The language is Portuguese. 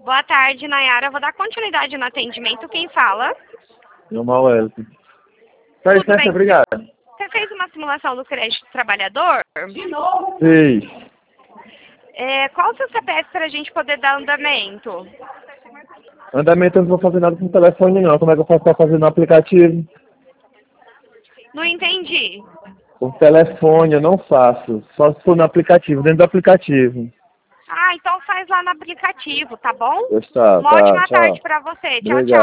Boa tarde, Nayara. Vou dar continuidade no atendimento. Quem fala? Normal, Wellington. Tá, Tudo licença, bem? obrigado. Você fez uma simulação do crédito trabalhador? Fiz. Qual o seu CPF para a gente poder dar andamento? Andamento eu não vou fazer nada com o telefone não. Como é que eu faço pra fazer no aplicativo? Não entendi. O telefone eu não faço. Só se for no aplicativo, dentro do aplicativo. Ah, então faz lá no aplicativo, tá bom? Pois tá, Uma ótima tchau. tarde para você. Tchau, Obrigado. tchau.